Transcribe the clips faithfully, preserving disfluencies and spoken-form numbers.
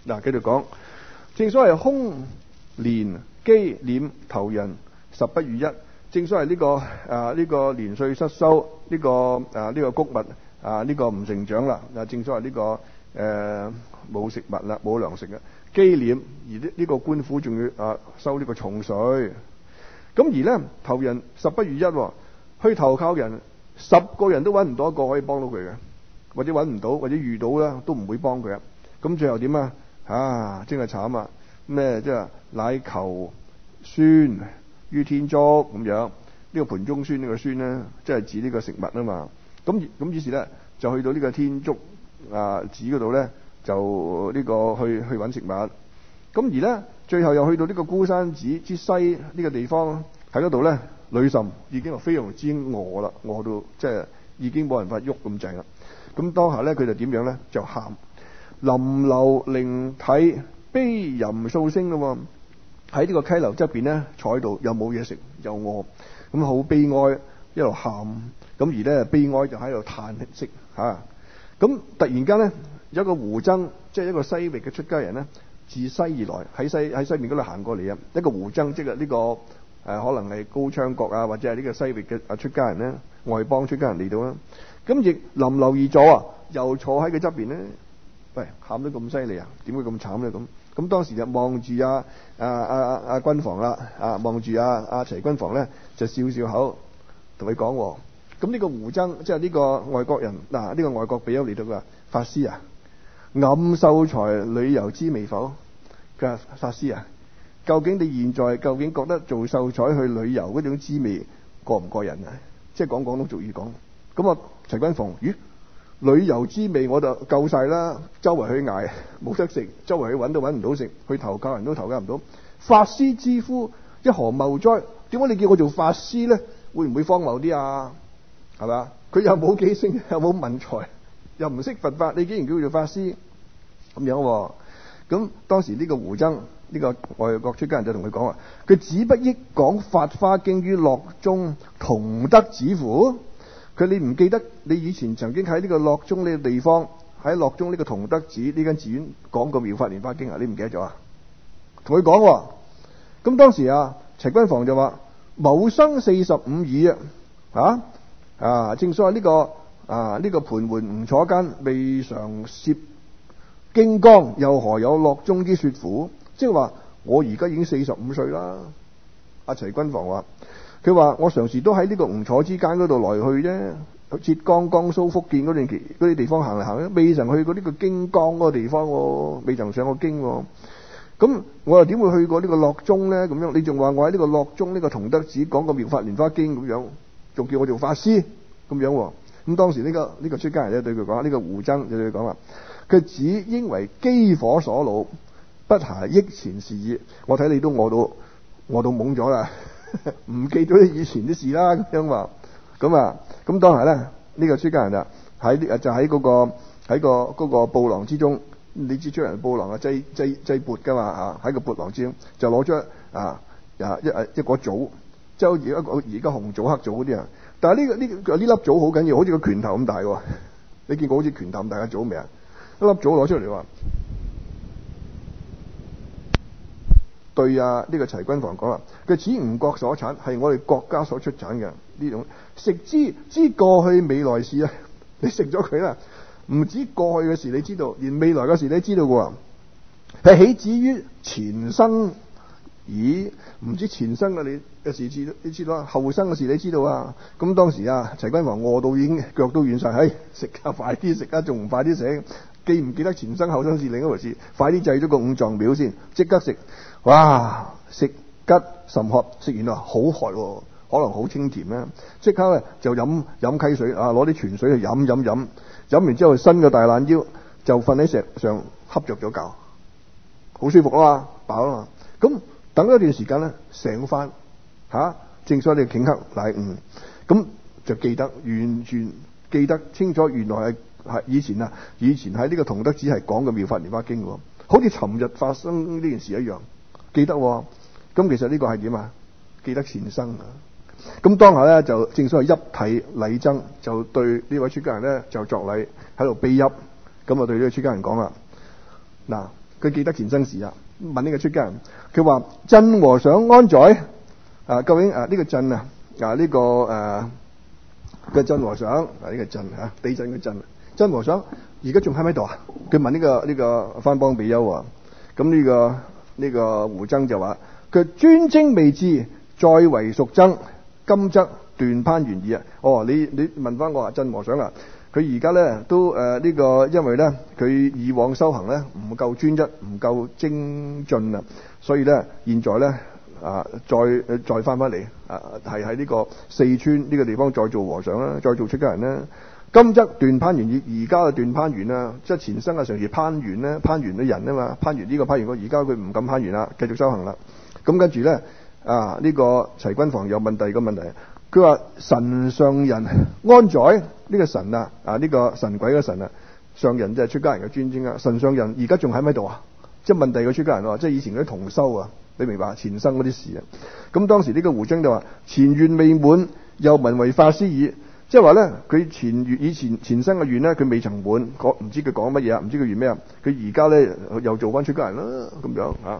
嗱，繼續講，正所謂空年基斂頭人十不如一。正所謂呢、這個啊呢、這個年歲失收，呢、這個啊呢、這個穀物啊呢、這個唔成長啦。啊，正所謂呢、這個誒冇、呃、食物啦，冇糧食啊。基斂，而呢呢個官府仲要啊收呢個重稅。咁而咧投人十不如一，去投靠人十個人都揾唔到一個可以幫到佢嘅，或者揾唔到，或者遇到啦都唔會幫佢啊。咁最後點啊？啊，真係慘啊！咩即係乃求孫於天竺咁樣？呢、這個盤中孫呢個孫咧，即係指呢個食物啊嘛。咁咁於是咧就去到呢個天竺啊寺嗰度咧，就呢個去去揾食物。咁而咧最後又去到呢個孤山寺之西呢個地方，喺嗰度咧女甚已經係非常之餓啦，餓到即係已經冇辦法喐咁滯啦。咁當下咧佢就點樣咧？就喊臨流靈體悲吟訴聲咯。喺呢個溪流側邊咧坐喺度，又冇嘢食又餓，咁好悲哀，一路喊。咁而咧悲哀就喺度嘆息嚇。咁突然間咧有一個胡僧，即係一個西域嘅出家人咧，自西而來，喺西喺西面嗰度行過嚟啊。一個胡僧即係呢個誒、呃、可能係高昌國啊，或者係呢個西域嘅啊出家人咧，外邦出家人嚟到啦。咁亦臨流而坐啊，又坐喺佢側邊咧。喂，喊得咁犀利啊？點會咁慘咧？咁咁當時就望住啊啊啊啊軍房啦，啊望住啊啊齊軍房咧，就笑笑口同佢講。咁呢個胡僧即係呢個外國人嗱，呢、啊這個外國比丘嚟到㗎，法師啊，暗秀才旅遊知未否？佢話法師啊，究竟你現在究竟覺得做秀才去旅遊嗰種滋味過唔過癮啊？即係講廣東俗語講。咁啊齊軍房，咦？旅遊滋味我就夠晒啦，周圍去捱冇得食，周圍去揾都揾唔到食，去投靠人都投靠唔到。法師之夫一何謬哉？點解你叫我做法師咧？會唔會荒謬啲啊？係嘛？佢又冇記性，又冇文才，又唔識佛法，你竟然叫佢做法師咁樣，啊？咁當時呢個胡僧呢、這個外國出家人就同佢講話：佢只不憶講法華經於洛中同德寺乎？佢你唔記得你以前曾經喺呢個洛中呢個地方，喺洛中呢個同德寺呢間寺院講過妙法蓮華經啊？你唔記得咗啊？同佢講，咁當時啊齊軍房就話：某生四十五矣啊！啊啊！正所謂呢、這個啊呢、這個盤桓吳楚間未嘗涉荊江，又何有洛中之說乎？即係話我而家已經四十五歲啦。阿齊軍房話。佢話：我常時都喺呢個吳楚之間嗰度來去啫，浙江、江蘇、福建嗰段期嗰啲地方行嚟行去，未曾去過呢個荊江嗰個地方喎，未曾上過京喎。咁我又點會去過呢個洛中咧？咁樣你仲話我喺呢個洛中呢個同德寺講個妙法蓮華經咁樣，仲叫我做法師咁樣喎。咁當時呢個呢個出家人咧對佢講，呢個胡僧就對佢講話：佢只應為饑火所惱，不暇憶前事矣。我睇你都餓到餓到懵咗啦。唔記咗以前啲事啦，咁樣話，咁啊，咁當下咧，呢、這個出家人啊，喺就喺嗰、那個喺個嗰、那個布囊之中，你知出人布囊啊，擠擠擠缽噶嘛嚇，喺個缽囊之中就攞咗啊啊一一個棗，即係好似而家而家紅棗黑棗嗰啲啊，但係呢、這個呢呢粒棗好緊要，好似個拳頭咁大喎，你見過好似拳頭咁大嘅棗未啊？一粒棗攞出嚟話。對啊，呢、這個齊軍房講啦，佢此吳國所產，係我哋國家所出產嘅呢種食之知過去未來事啊！你食咗佢啦，唔止過去嘅事你知道，連未來嘅事你知道嘅喎，係起止於前生。咦？唔知前生嘅你嘅事知你知道啊？後生嘅事你知道啊？咁當時啊，齊軍房餓到已經腳都軟晒，唉，食啊，快啲食啊，仲唔快啲食？記唔記得前生後生是另一回事，快啲製咗個五臟表先，即刻食。哇！食吉甚渴，食完啊好渴喎，可能好清甜咧。即刻咧就飲飲溪水啊，攞啲泉水去飲飲飲，飲完之後伸個大懶腰，就瞓喺石上瞌着咗覺，好舒服啊嘛，飽啊嘛。咁等一段時間咧，醒翻嚇，正所謂你頃刻乃悟，咁就記得完全記得清楚，原來係係以前啊，以前喺呢個同德寺係講嘅妙法蓮華經喎，好似尋日發生呢件事一樣。記得喎，咁其實呢個係點啊？記得前生啊！咁當下咧就正所謂泣涕禮僧，就對呢位出家人咧就作禮喺度悲泣，咁啊對呢個出家人講啦：嗱， 佢記得前生事啊，問呢個出家人，佢話鎮和尚安在啊？究竟啊呢、這個鎮啊啊呢、這個誒嘅鎮和尚啊呢、這個鎮啊地震嘅鎮鎮和尚而家仲喺唔喺度啊？佢問呢、這個呢、這個番邦比丘啊，咁呢、這個呢、這個胡僧就話佢專精未至，再為屬僧，今則斷攀緣矣啊！哦，你你問翻我啊，鎮和尚啊，佢而家咧都誒呢、呃這個，因為咧佢以往修行咧唔夠專一，唔夠精進啊，所以咧現在咧啊再再翻翻嚟啊，係喺呢個四川呢個地方再做和尚啦，再做出家人啦。今則斷攀緣矣，而家嘅斷攀緣啊，即係前生啊常時攀緣咧，攀緣嘅人啊嘛，攀緣呢個攀緣個，而家佢唔敢攀緣啦，繼續修行啦。咁跟住咧啊呢、這個齊君房又問第二個問題，佢話神上人安在？呢、這個神啊啊呢、這個神鬼嘅神啊，上人即係出家人嘅尊稱啊，神上人而家仲喺唔喺度啊？即係問第二個出家人喎，即係以前嗰啲同修啊，你明白前生嗰啲事啊？咁當時呢個胡僧就話前願未滿，又聞為法師矣。即係話咧，佢前願以前前生嘅願咧，佢未曾滿，講唔知佢講乜嘢啊？唔知佢願咩啊？佢而家咧又做翻出家人啦，咁樣啊。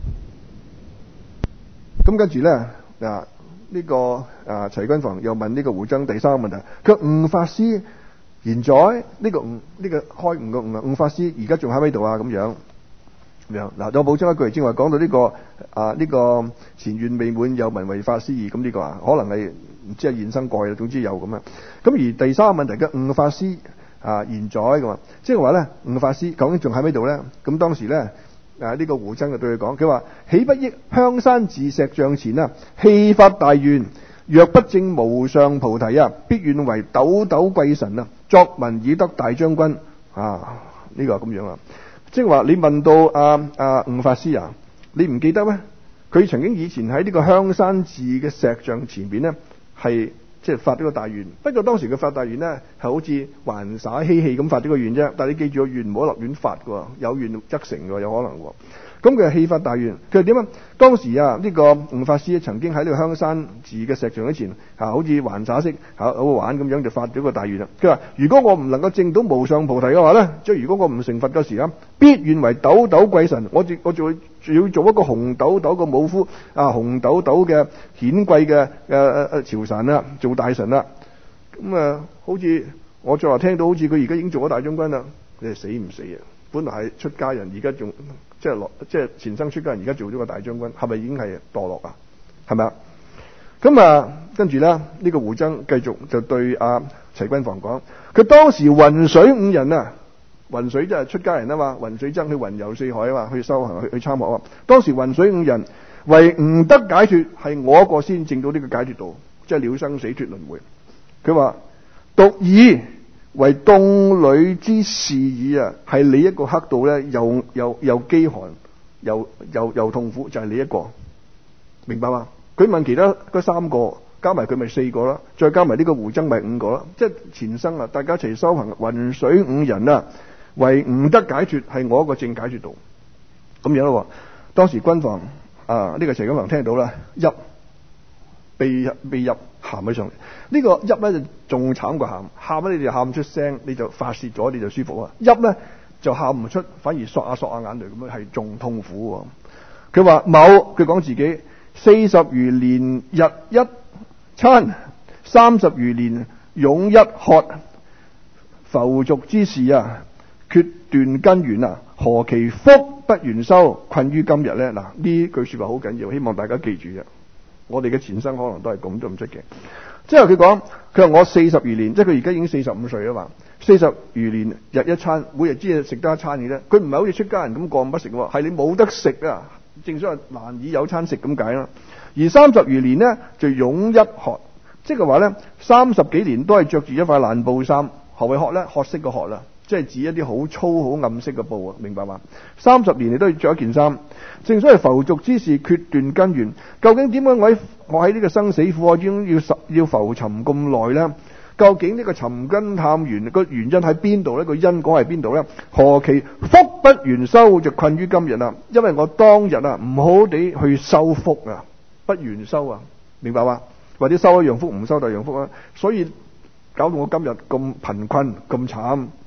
咁跟住咧啊呢、這個啊齊君房又問呢個胡僧第三個問題，佢悟法師現在呢、這個悟呢、這個開悟嘅悟啊，悟法師而家仲喺咪度啊？咁樣咁樣嗱，我補充一句，正話講到呢、這個啊呢、這個前願未滿，又聞為法師矣，咁呢個啊可能係唔知係現生過嘅，總之有咁啊。咁而第三個問題嘅悟法師啊現在咁啊，即係話咧悟法師究竟仲喺咪度咧？咁當時咧。啊！呢、這個胡僧就對佢講，佢話豈不憶香山寺石像前啊，氣發大願，若不證無上菩提啊，必願為斗斗貴臣啊，作文以得大將軍啊！呢、這個咁樣啊，即係話你問到啊啊悟法師啊，你唔記得咩？佢曾經以前喺呢個香山寺嘅石像前邊呢，係即係發呢個大願。不過當時嘅發大願呢，係好似還灑嬉戲咁發呢個願啫。但係你記住個願唔好立亂發㗎，有願則成㗎，有可能喎。咁佢係氣發大願，佢係點啊？當時啊，呢、這個悟法師曾經喺呢個香山寺嘅石像前啊，好似還灑式嚇好好玩咁樣就發咗個大願啦。佢話：如果我唔能夠證到無上菩提嘅話咧，即係如果我唔成佛嘅時候，必願為斗斗貴臣。我我仲會仲要做一個紅斗斗嘅武夫啊，紅斗斗嘅顯貴嘅誒誒朝臣啦，做大臣啦。咁啊，好似我再話聽到，好似佢而家已經做咗大將軍啦。你係死唔死啊？本來係出家人，而家仲即係落即係前生出家人，而家做咗個大將軍，係咪已經係墮落啊？係咪啊？咁啊，跟住咧，呢、這個胡僧繼續就對阿、啊、齊君房講，佢當時雲水五人啊，雲水即係出家人啊嘛，雲水僧去雲遊四海啊嘛，去修行去去參學啊。當時雲水五人為悟得解脫，係我一個先證到呢個解脫道，即係了生死脫輪迴。佢話獨以為凍裏之事矣啊，係你一個黑道咧，又又又飢寒，又又又痛苦，就係、是、你一個，明白嗎？佢問其他嗰三個，加埋佢咪四個啦，再加埋呢個胡僧咪五個啦，即係前生啊，大家一齊修行，雲水五人啊，為悟得解脫，係我一個正解脫道，咁樣咯。當時君房啊，呢、這個齊君房聽到啦，泣被被入喊咗上嚟。呢、這個泣咧就仲慘過喊，喊咧你就喊出聲，你就發泄咗，你就舒服啊。泣咧就喊唔出，反而索下索下眼淚咁樣，係仲痛苦。佢話某佢講自己四十餘年日一餐，三十餘年擁一喝，浮俗之事啊，決斷根源啊，何其福不願修，困於今日咧。嗱，呢句說話好緊要，希望大家記住啫。我哋嘅前生可能都係咁都唔出奇。即係佢講，佢話我四十餘年，即係佢而家已經四十五歲啊嘛。四十餘年日一餐，每日只係食得一餐嘅啫。佢唔係好似出家人咁過不食喎，係你冇得食啊。正所謂難以有餐食咁解啦。而三十餘年呢，就擁一褐，即係話咧三十幾年都係着住一塊爛布衫。何謂褐咧？褐色嘅褐啦，即係指一啲好粗好暗色嘅布啊，明白嘛？三十年你都要着一件衫。正所謂浮俗之事，決斷根源。究竟點解我喺我喺呢個生死苦海中要要浮沉咁耐呢？究竟呢個尋根探源個原因喺邊度呢？個因果喺邊度呢？何其福不願修，就困於今日啦。因為我當日啊唔好地去修福啊，不願修啊，明白嘛？或者修一樣福唔修第二樣福啊，所以搞到我今日咁貧困咁慘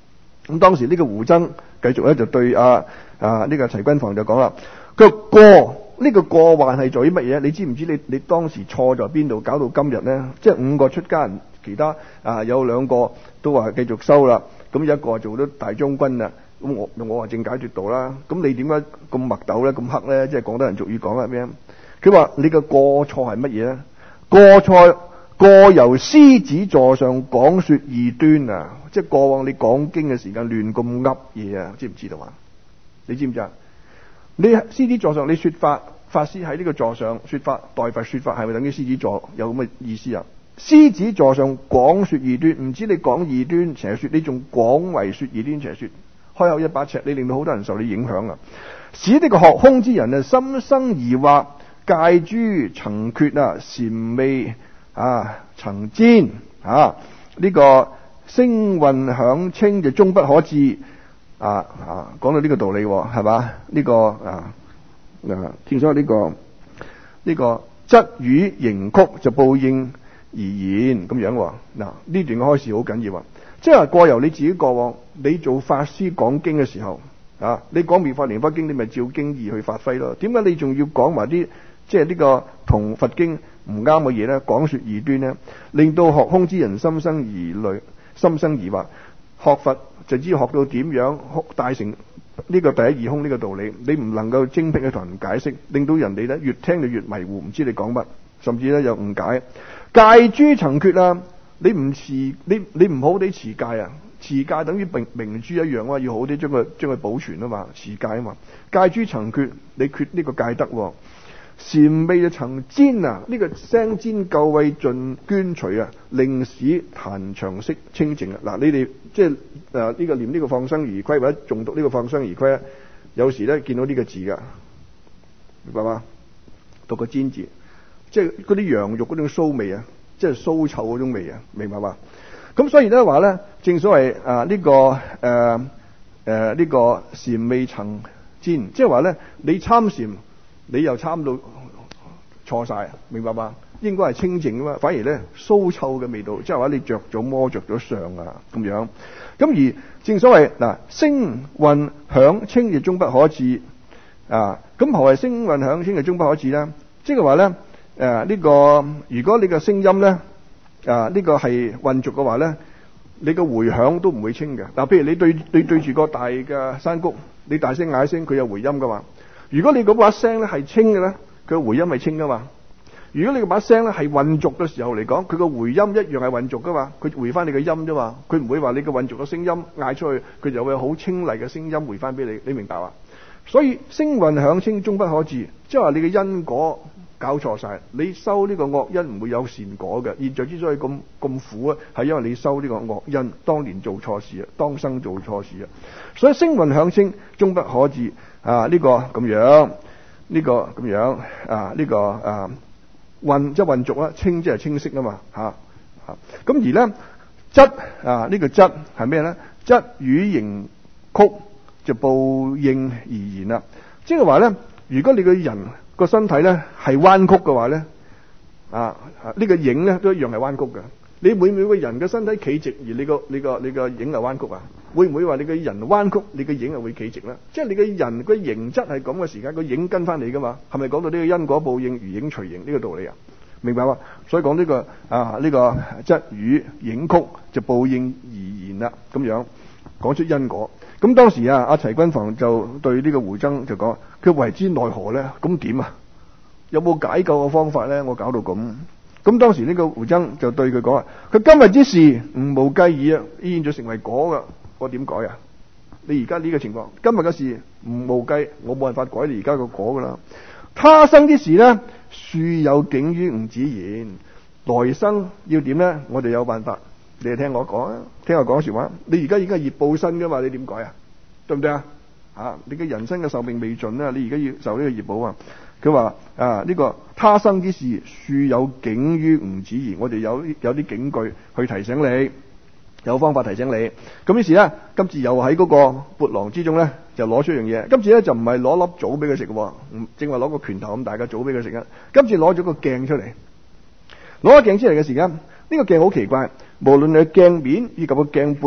咁當時呢個胡僧繼續咧就對啊啊呢、這個齊君房就講啦，佢話過呢個過患係在於乜嘢？你知唔知你你當時錯在邊度，搞到今日咧？即係五個出家人，其他啊有兩個都話繼續修啦，咁有一個做咗大將軍啦。咁我我話正解脫道啦。咁你點解咁墨斗咧，咁黑咧？即係廣東人俗語講係咩？佢話你嘅過錯係乜嘢咧？過錯過由獅子座上講說異端啊！即係過往你講經嘅時間亂咁噏嘢啊，知唔知道啊？你知唔知啊？你獅子座上你說法，法師喺呢個座上說法，代佛說法，係咪等於獅子座有咁嘅意思啊？獅子座上講說異端，唔知你講異端邪說，你仲廣為說異端邪說，開口一把尺，你令到好多人受你影響啊！使呢個學空之人啊，心生疑惑，戒諸曾缺啊，禪味啊，曾煎啊，呢、這個聲韻響稱就終不可至啊啊！講到呢個道理係嘛？呢、這個啊啊，正所謂呢個呢、這個質語形曲就報應而言咁樣嗱。呢段嘅開示好緊要啊！即係話過由你自己過往，你做法師講經嘅時候啊，你講妙法蓮華經，你咪照經義去發揮咯。點解你仲要講埋啲即係呢個同佛經唔啱嘅嘢咧？講說異端咧，令到學空之人心生疑慮、心生疑惑。學佛就知學到點樣大成呢個第一義空呢個道理，你唔能夠精辟去同人解釋，令到人哋咧越聽就越迷糊，唔知你講乜，甚至咧有誤解。戒諸曾缺啊！你唔持你你唔好啲持戒啊！持戒等於明明珠一樣啊，要好啲將佢將佢保存啊嘛，持戒啊嘛。戒諸曾缺，你缺呢個戒德。禪味就曾煎啊！呢、這個聲煎垢穢盡捐除啊，令使檀長色清淨啊！嗱，你哋即係誒呢個念呢個放生儀規或者誦讀呢個放生儀規啊，有時咧見到呢個字噶，明白嗎？讀個煎字，即係嗰啲羊肉嗰種臊味啊，即係臊臭嗰種味啊，明白嘛？咁所以咧話咧，正所謂啊呢、這個誒誒呢個禪味曾煎，即係話咧你參禪。你又參到錯晒，明白嗎？應該係清淨噶嘛，反而咧騷臭嘅味道，即係話你着咗魔着咗相啊咁樣。咁而正所謂嗱，聲韻響稱亦終不可至啊。咁何謂聲韻響稱亦終不可至咧？即係話咧誒呢、啊這個如果你嘅聲音咧啊呢、這個係混濁嘅話咧，你個回響都唔會清嘅。嗱、啊，譬如你對你對住個大嘅山谷，你大聲嗌一聲，佢有回音噶嘛。如果你嗰把聲咧係清嘅咧，佢個回音係清噶嘛。如果你嗰把聲咧係混濁嘅時候嚟講，佢個回音一樣係混濁噶嘛。佢回翻你個音啫嘛。佢唔會話你個混濁嘅聲音嗌出去，佢就會有好清麗嘅聲音回翻俾你。你明白嘛？所以聲韻響稱終不可至，即係話你嘅因果搞錯晒。你收呢個惡因唔會有善果嘅。現在之所以咁咁苦啊，係因為你收呢個惡因，當年做錯事啊，當生做錯事啊。所以聲韻響稱終不可至。啊！呢、這個咁樣，呢、這個咁樣啊！呢、這個啊混即係混濁啦，清即係清晰啊嘛嚇嚇。咁而咧質啊，這個、質呢個質係咩咧？質語形曲就報應而言啦。即係話咧，如果你個人個身體咧係彎曲嘅話咧，啊啊、這個、呢個影咧都一樣係彎曲嘅。你每每個人嘅身體企直，而你個你個你個影係彎曲啊？會唔會話你個人彎曲，你個影係會企直咧？即係你個人個形質係咁嘅時間，個影跟翻你噶嘛？係咪講到呢個因果報應如影隨形呢個道理啊？明白嘛？所以講呢、這個啊呢、這個質語影曲就報應而言啦，咁樣講出因果。咁當時啊，阿齊君房就對呢個胡僧就講：佢為之奈何咧？咁點啊？有冇解救嘅方法咧？我搞到咁。咁當時呢個胡僧就對佢講啊：佢今日之事吾無計矣啊！現在成為果噶，我點改啊？你而家呢個情況，今日嘅事吾無計，我冇辦法改你而家個果噶啦。他生之事呢，恕有竟於吾子言。來生要點呢？我哋有辦法。你哋聽我講啊，聽我講說話。你而家已經係業報身噶嘛？你點改啊？對唔對啊？啊，你嘅人生嘅壽命未盡啊！你而家要受呢個業報啊！佢話啊，呢、這個他生之事，恕有警於吾子言。我哋有有啲警句去提醒你，有方法提醒你。咁於是咧，今次又喺嗰個缽囊之中咧，就攞出樣嘢。今次咧就唔係攞粒棗俾佢食嘅，唔正話攞個拳頭咁大嘅棗俾佢食啊。今次攞咗個鏡出嚟，攞個鏡出嚟嘅時間，呢、這個鏡好奇怪，無論係鏡面以及個鏡背咧，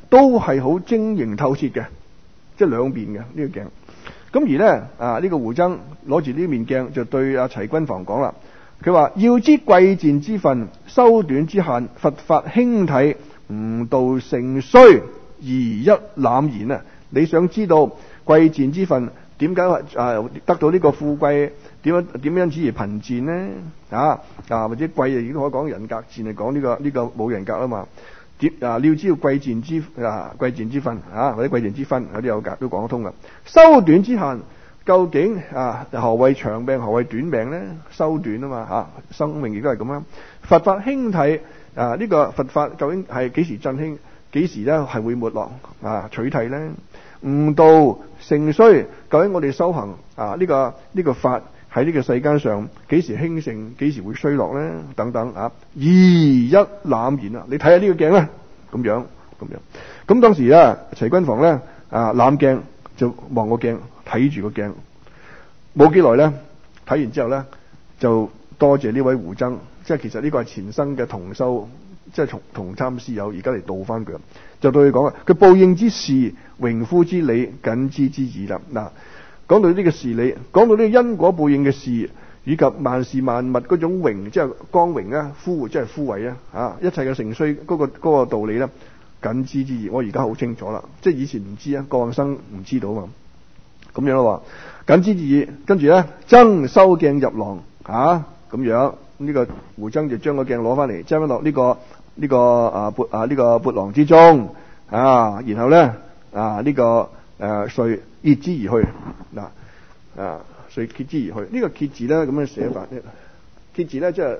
都係好晶瑩透徹嘅，即係兩邊嘅呢個鏡。咁而咧啊呢、這個胡僧攞住呢面鏡就對阿齊君房講啦，佢話要知貴賤之分，修短之限，佛法興體，悟道成衰，而一覽然啊！你想知道貴賤之分，點解啊得到呢個富貴？點樣點樣子而貧賤呢？啊啊或者貴啊，亦都可以講人格；賤係講呢個呢、這個冇人格啊嘛。點啊？你要知道貴賤之啊貴賤之分啊，或者貴賤之分，有啲有格都講得通噶。修短之限，究竟啊何謂長命，何謂短命呢？修短啊嘛嚇，生命亦都係咁啦。佛法興體啊，呢、這個佛法究竟係幾時振興？幾時咧係會沒落啊？取替呢？悟道成衰，究竟我哋修行啊呢、這個呢、這個法喺呢個世間上幾時興盛，幾時會衰落呢？等等啊，二一覽然啊！你睇下呢個鏡啦，咁樣咁樣。咁當時啊，齊君房咧啊攬鏡就望個鏡，睇住個鏡。冇幾耐咧，睇完之後咧就多謝呢位胡僧，即係其實呢個係前生嘅同修，即係同同參師友，而家嚟度翻佢，就對佢講啊，佢報應之事，榮枯之理，謹知之矣啦。嗱。講到呢個事理，講到呢個因果報應嘅事，以及萬事萬物嗰種榮，即係光榮啊，枯即係枯萎啊，啊，一切嘅盛衰嗰個嗰個道理咧，謹知之義，我而家好清楚啦，即係以前唔知啊，過往生唔知道啊嘛，咁樣咯，謹知之義，跟住咧，僧收鏡入囊啊，咁樣呢個胡僧就將個鏡攞翻嚟，將翻落呢個呢個啊缽啊呢個缽囊之中啊，然後咧啊呢個誒遂揭之而去嗱啊，遂揭之而去。呢個揭字咧咁樣寫法咧，揭字咧即係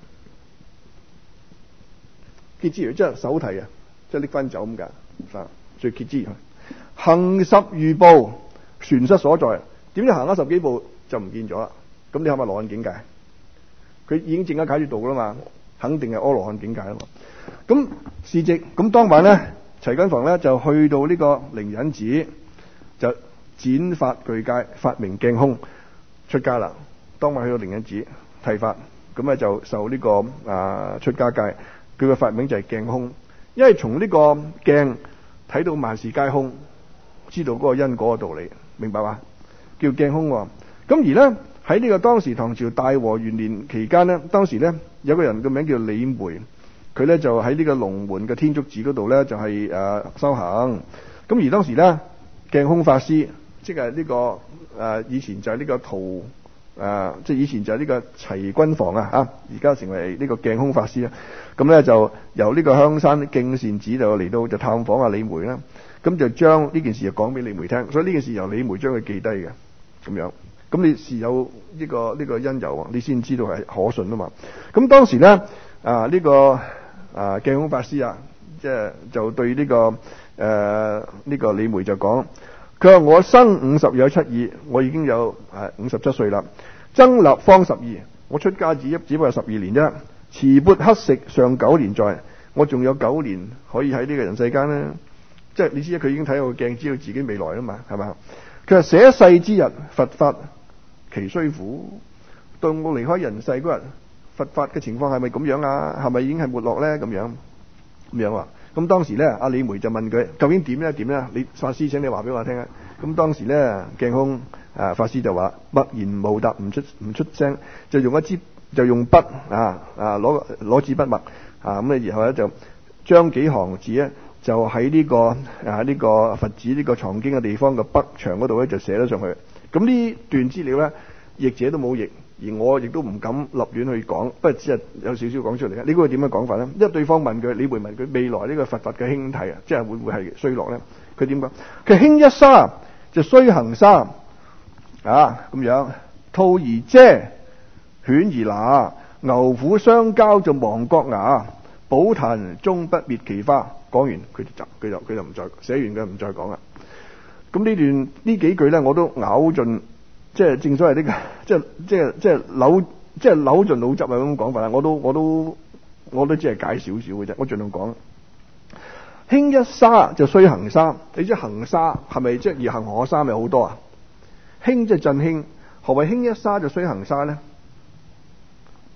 揭之而即係手提啊，即係拎翻走咁噶。啊，遂揭之而去，行十餘步，船失所在。點知行咗十幾步就唔見咗啦？咁你係咪羅漢境界？佢已經證咗解脫道啦嘛，肯定係阿羅漢境界啦嘛。咁是夕咁當晚咧，齊君房咧就去到呢個靈隱寺。就展法具戒，發明鏡空出家啦。當晚去到靈隱寺剃髮，咁啊就受呢、這個啊出家戒。佢嘅法名就係鏡空，因為從呢個鏡睇到萬事皆空，知道嗰個因果嘅道理，明白嘛？叫鏡空。咁而咧喺呢個當時唐朝大和元年期間咧，當時咧有個人嘅名叫李梅，佢咧就喺呢個龍門嘅天竺寺嗰度咧就係、是、誒、呃、修行。咁而當時咧。鏡空法師，即係呢、這個誒、呃，以前就係呢個陶誒、呃，即係以前就係呢個齊君房啊，啊，而家成為呢個鏡空法師啦。咁咧就由呢個香山徑善寺就嚟到就探訪阿李梅啦。咁就將呢件事就講俾李梅聽，所以呢件事由李梅將佢記低嘅咁樣。咁你是有呢、這個呢、這個因由，你先知道係可信啊嘛。咁當時咧啊呢、這個啊鏡空法師啊，即係就對呢、這個。誒、呃，呢、這個李梅就講，佢話我生五十有七二，我已經有誒五十七歲啦。僧立方十二，我出家只一只不過十二年啫。持缽乞食尚九年在，我仲有九年可以喺呢個人世間咧。即係你知佢已經睇過鏡，知道自己未來啦嘛，係嘛？佢話捨世之日，佛法其須苦。到我離開人世嗰日，佛法嘅情況係咪咁樣啊？係咪已經係沒落咧？咁樣咁樣啊？咁當時咧，阿李梅就問佢究竟點咧？點咧？你法師請你話俾我聽啊！咁當時咧，鏡空啊法師就話默然無答，唔出唔出聲，就用一支就用筆啊啊攞攞支筆墨啊咁咧，然後咧就將幾行字咧就喺呢、這個啊呢、這個佛寺呢個藏經嘅地方嘅北牆嗰度咧就寫咗上去。咁呢段資料咧，譯者都冇譯。而我亦都唔敢立亂去講，不過只係有少少講出嚟。你估佢點樣講法咧？因為對方問佢，李梅問佢未來呢個佛法嘅興替啊，即係會唔會係衰落咧？佢點講？佢興一沙就衰行沙啊咁樣，兔而遮，犬而拿，牛虎相交就亡國牙，寶壇終不滅其花。講完佢就佢就佢就唔再寫完嘅，唔再講啦。咁呢段呢幾句咧，我都咬盡。即係正所謂呢個，即係即係即係扭，即係扭盡腦汁啊！咁講法啦，我都我都我都只係解少少嘅啫，我盡量講。興一沙就衰行沙，你知行沙係咪即係而行河沙咪好多啊？興即係振興，何謂興一沙就衰行沙咧？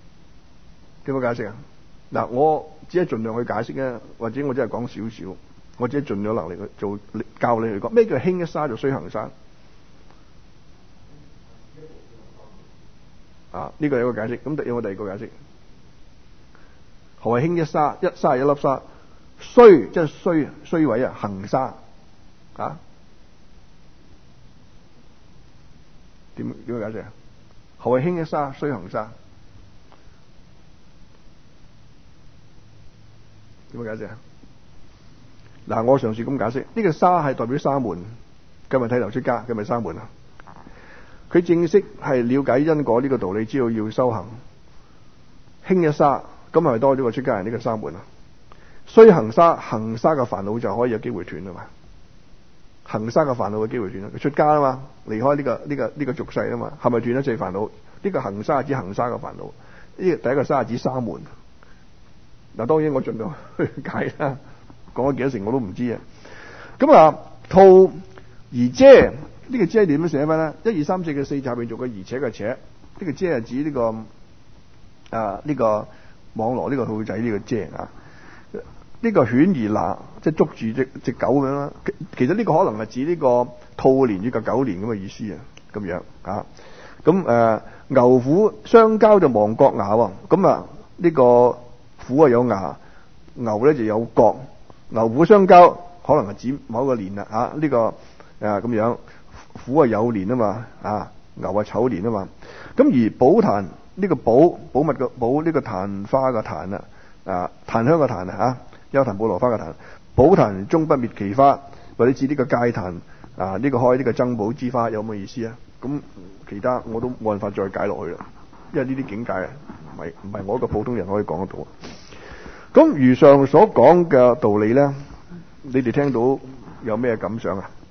點樣解釋啊？嗱，我只係盡量去解釋啊，或者我只係講少少。 我只係盡咗能力去做教你去講咩叫輕一沙就須行沙啊？呢、這個有一個解釋。咁有冇第二個解釋？何謂輕一沙？一沙係一粒沙，須即係須須位啊，行沙啊？點點樣解釋啊？何謂輕一沙須行沙？點樣解釋啊？嗱，我嘗試咁解釋，呢、這個沙係代表沙門。今日睇流出家，佢咪沙門啊？佢正式係了解因果呢個道理，知道要修行。輕一沙，咁係咪多咗個出家人呢個沙門啊？須行沙，行沙嘅煩惱就可以有機會斷啊嘛。行沙嘅煩惱嘅機會斷啦，佢出家啊嘛，離開呢、這個呢、這個呢、這個俗世啊嘛，係咪斷咗最煩惱？呢、這個行沙係指行沙嘅煩惱，呢個第一個沙係指沙門。嗱，當然我盡量去解啦，講咗幾多成我都唔知啊。咁啊，套而遮呢個遮點樣寫法咧？一二三四嘅四下邊做個而且嘅且，呢、這個遮係指呢、這個啊呢、這個網羅呢個兔仔呢個遮啊。呢、這個犬而拿即係捉住隻隻狗咁樣啦。其實呢個可能係指呢個兔年與個狗年咁嘅意思啊，咁樣啊。咁誒牛虎相交就亡角牙喎。咁啊呢個虎啊有牙，牛咧就有角。牛虎相交可能係指某個年啦嚇。呢、這個誒咁樣虎啊有年啊嘛啊，牛啊丑年啊嘛。咁而寶壇呢、這個寶寶物嘅寶呢個曇花嘅曇啊啊檀香嘅檀啊嚇。幽檀寶羅花嘅檀，寶壇終不滅其花，或者指呢個戒壇啊，呢、這個開呢、這個珍寶之花有乜意思啊？咁其他我都冇辦法再解落去啦，因為呢啲境界唔係唔係我一個普通人可以講得到。咁如上所講嘅道理咧，你哋聽到有咩感想啊？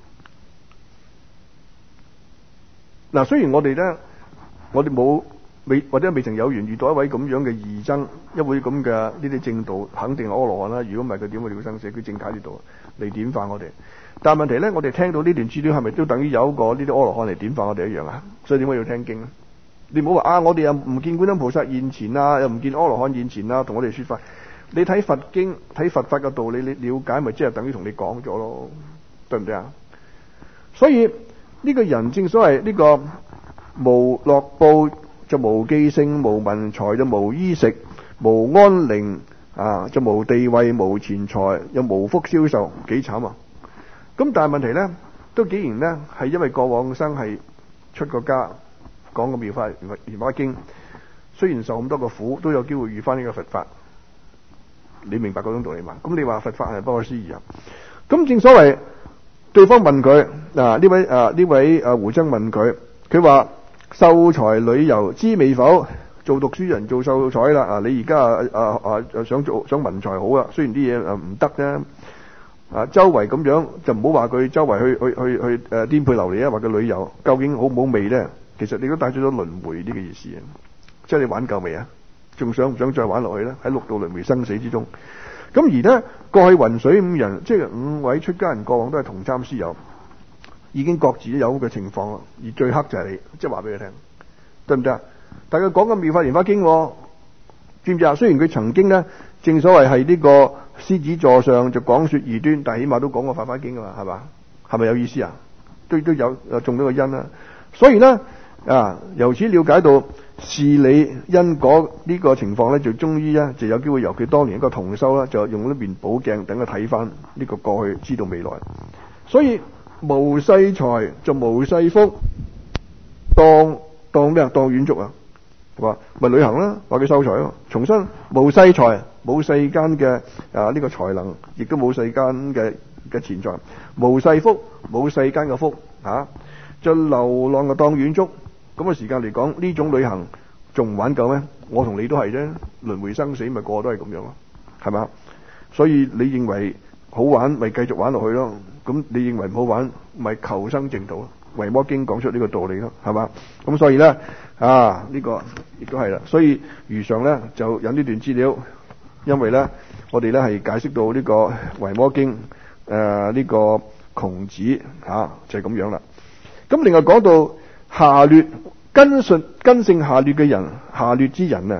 嗱，雖然我哋咧，我哋冇。未或者未曾有緣遇到一位咁樣嘅義僧，一位咁嘅呢啲正道，肯定係阿羅漢啦。如果唔係佢點會了生死？佢正解呢度嚟點化我哋。但係問題咧，我哋聽到呢段資料係咪都等於有一個呢啲阿羅漢嚟點化我哋一樣啊？所以點解要聽經咧？你唔好話啊，我哋又唔見觀音菩薩現前啊，又唔見阿羅漢現前啊，同我哋說法。你睇佛經睇佛法嘅道理，你了解咪即係等於同你講咗咯，對唔對啊？所以呢、這個人正所謂呢、這個無樂報就無記性，無文財就無衣食，無安寧啊就無地位，無錢財又無福消受，幾慘啊！咁但係問題咧，都竟然咧係因為過往生係出過家，講個妙法蓮華經，雖然受咁多個苦，都有機會遇翻呢個佛法。你明白嗰種道理嘛？咁你話佛法係不可思議啊！咁正所謂，對方問佢啊呢位啊呢位啊胡僧問佢，佢話。秀才旅遊知未否？做讀書人做秀才啦啊！你而家啊啊啊想做想文才好啊，雖然啲嘢啊唔得啫啊，周圍咁樣就唔好話佢周圍去去去去誒顛沛流離啊，或者旅遊究竟好唔好味咧？其實你都帶出咗輪迴呢個意思啊！即係你玩夠未啊？仲想唔想再玩落去咧？喺六道輪迴生死之中，咁而咧過去雲水五人，即係五位出家人過往都係同參師友。已經各自都有嘅情況啦，而最黑就係你，即係話俾佢聽，對唔對啊？但係佢講嘅《妙法蓮華經》，知唔知啊？雖然佢曾經咧，正所謂係呢個獅子座上就講說異端，但係起碼都講過《法華經》噶嘛，係嘛？係咪有意思啊？都都有誒，種咗個因啦。所以咧啊，由此了解到事理因果呢個情況咧，就終於咧就有機會由佢當年一個同修啦，就用一面寶鏡等佢睇翻呢個過去，知道未來。所以。無世財就無世福，當當咩啊？當遠足啊？話咪旅行啦，話佢收財咯。重新無世財，冇世間嘅啊呢個才能，亦都冇世間嘅嘅錢財。無世福，冇世間嘅福啊，就流浪嘅當遠足。咁嘅時間嚟講，呢種旅行仲唔玩夠咩？我同你都係啫，輪迴生死咪個個都係咁樣咯，係嘛？所以你認為好玩咪繼續玩落去咯，咁你認為唔好玩咪求生淨土咯。維摩經講出呢個道理咯，係嘛？咁所以咧啊呢、這個亦都係啦。所以如上咧就引呢段資料，因為咧我哋咧係解釋到呢個維摩經誒呢、呃這個窮子啊就係、是、咁樣啦。咁另外講到下劣根順根性下劣嘅人，下劣之人啊，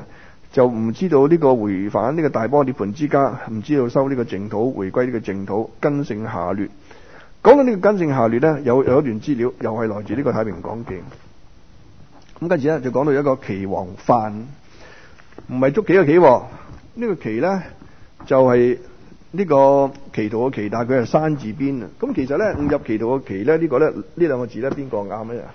就唔知道呢個回返呢個大波涅槃之家，唔知道收呢個淨土，回歸呢個淨土，根性下劣。講到呢個根性下劣呢，有有一段資料，又係來自呢個太平講記。咁跟住咧就講到一個岐黃犯，唔係捉棋嘅棋，呢、這個棋呢，就係、是、呢個歧途嘅歧，但係佢係山字邊啊。咁其實咧誤入歧途嘅歧咧，呢、這個咧呢兩個字咧邊個啱咧？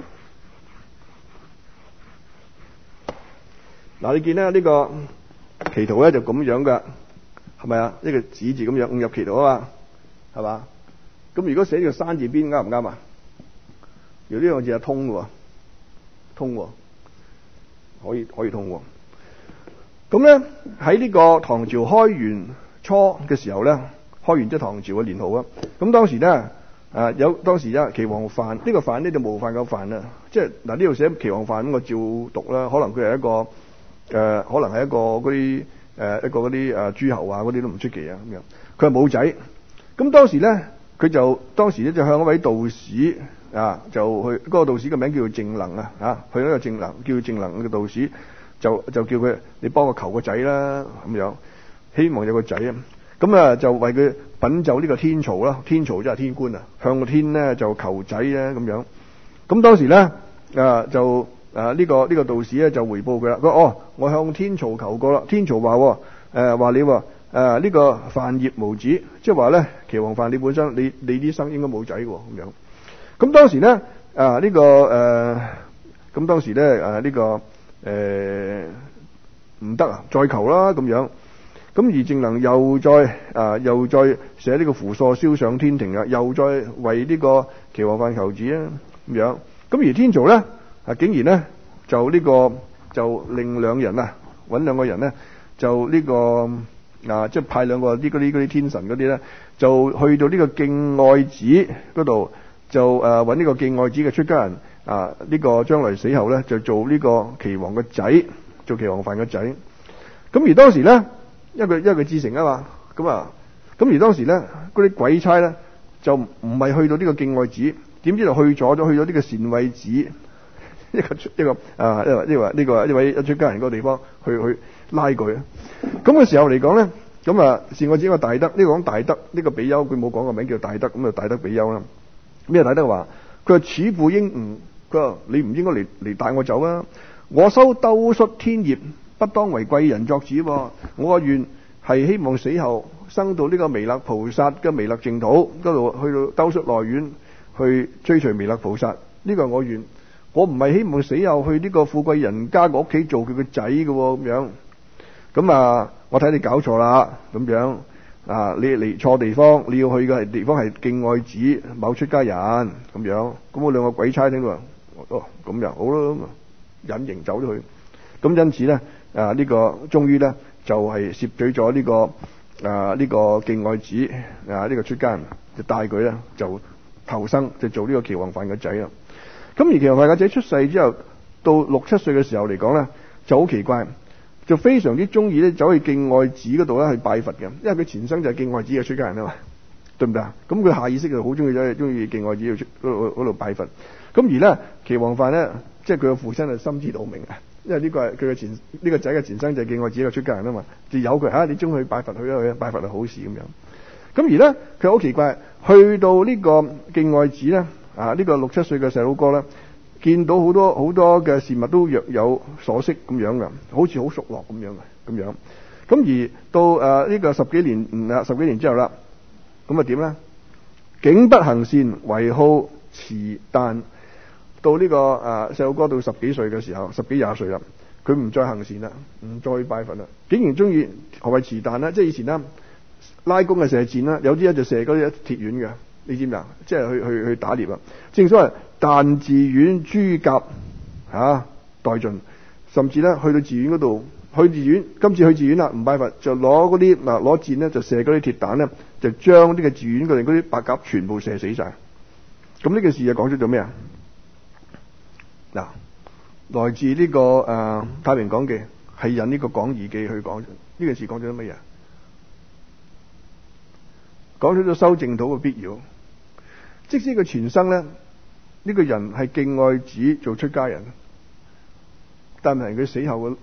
嗱，你見咧呢個歧途咧就咁樣噶，係咪啊？呢個子字咁樣誤入歧途啊嘛，係嘛？咁如果寫呢個山字邊啱唔啱啊？如果呢兩個字係通嘅，通喎，可以可以通喎。咁咧喺呢個唐朝開元初嘅時候咧，開元即係唐朝嘅年號啊。咁當時咧啊有當時咧岐黃犯，呢、這個犯呢就冒犯個犯啊，即係嗱呢度寫岐黃犯咁，我照讀啦。可能佢係一個誒、呃，可能係一個嗰啲誒一個嗰啲誒諸侯啊嗰啲都唔出奇啊咁樣。佢係冇仔，咁當時咧佢就當時咧就向一位道士啊，就去嗰、那個道士嘅名叫做淨能啊，啊去一個淨能叫淨能嘅道士。就就叫佢你幫我求個仔啦咁樣，希望有個仔啊。咁啊就為佢稟奏呢個天曹啦，天曹即係天官啊，向個天咧就求仔咧咁樣。咁當時咧啊就啊呢、這個呢、這個道士咧就回報佢啦。佢話哦，我向天曹求過啦，天曹話誒話你話誒呢個犯業無子，即係話咧岐黃犯你本身你你呢生應該冇仔喎咁樣。咁當時咧啊呢、這個誒咁、啊、當時咧啊呢、這個。誒唔得啊，再求啦咁樣。咁而淨能又再啊，又再寫呢個符疏燒上天庭啊，又再為呢個岐黃犯求子啊咁樣。咁而天曹咧啊，竟然咧就呢、這個就令兩人啊揾兩個人咧，就呢、這個啊即係派兩個呢嗰啲嗰啲天神嗰啲咧，就去到呢個敬愛子嗰度，就誒揾呢個敬愛子嘅出家人。啊！呢、這個將來死後咧，就做呢個岐黃嘅仔，做岐黃犯嘅仔。咁而當時咧，因為佢因為佢自成啊嘛，咁啊，咁而當時咧，嗰啲鬼差咧就唔係去到呢個敬愛子，點知就去咗咗去咗呢個善慧子，一個一個啊，因為呢個呢個一位一出家人嗰個地方去去拉佢。咁嘅時候嚟講咧，咁啊善慧子個大德，呢、這個講大德，呢、這個比丘佢冇講個名叫大德，咁啊大德比丘啦。咩大德話？佢話此婦應吾。佢話你唔應該嚟嚟帶我走啊！我修兜率天業，不當為貴人作主。我個願係希望死後生到呢個彌勒菩薩嘅彌勒淨土嗰度，去到兜率內院去追隨彌勒菩薩。呢個係我願，我唔係希望死後去呢個富貴人家個屋企做佢個仔嘅咁樣。咁啊，我睇你搞錯啦咁樣啊！你嚟錯地方，你要去嘅地方係敬愛子某出家人咁樣。咁我兩個鬼差聽到。哦，咁又好咯，隱形走咗去。咁因此咧，啊呢、這個終於咧就係攝取咗呢個啊呢、這個敬愛子啊呢、這個出家人，就帶佢咧就投生就做呢個岐黃犯嘅仔啦。咁而岐黃犯嘅仔出世之後，到六七歲嘅時候嚟講咧，就好奇怪，就非常之中意咧走去敬愛子嗰度咧去拜佛嘅，因為佢前生就係敬愛子嘅出家人啊嘛，對唔對啊？咁佢下意識就好中意走去中意敬愛子去嗰度度拜佛。咁而咧，岐黃犯咧，即係佢嘅父親係心知肚明啊，因為呢個係佢嘅前呢、這個仔嘅前生就係敬愛子嘅出家人啊嘛，就由佢嚇你中意去拜佛去啦去，拜佛係好事咁樣。咁而咧，佢好奇怪，去到呢個敬愛子咧啊，呢、這個六七歲嘅細佬哥咧，見到好多好多嘅事物都若有所識咁樣嘅，好似好熟絡咁樣嘅咁樣。咁而到誒呢、呃這個十幾年啊、嗯、十幾年之後啦，咁啊點咧？竟不行善，唯好持誕。到呢、這個誒細佬哥到十幾歲嘅時候，十幾廿歲啦，佢唔再行善啦，唔再拜佛啦，竟然中意何謂持彈啦？即係以前啦，拉弓嘅射箭啦，有啲咧就射嗰啲鐵丸嘅，你知唔知啊？即係去去去打獵啊！正所謂彈寺院諸甲嚇殆盡，甚至咧去到寺院嗰度，去寺院今次去寺院啦，唔拜佛就攞嗰啲嗱攞箭咧就射嗰啲鐵彈咧，就將呢個寺院嗰啲白鴿全部射死晒。咁呢件事就講出咗咩啊？嗱，來自呢、這個誒、呃《太平講記》，係引呢個《講義記》去講呢件事，講咗乜嘢？講出咗修淨土嘅必要。即使佢前生咧，呢、這個人係敬愛子做出家人，但係佢死後嘅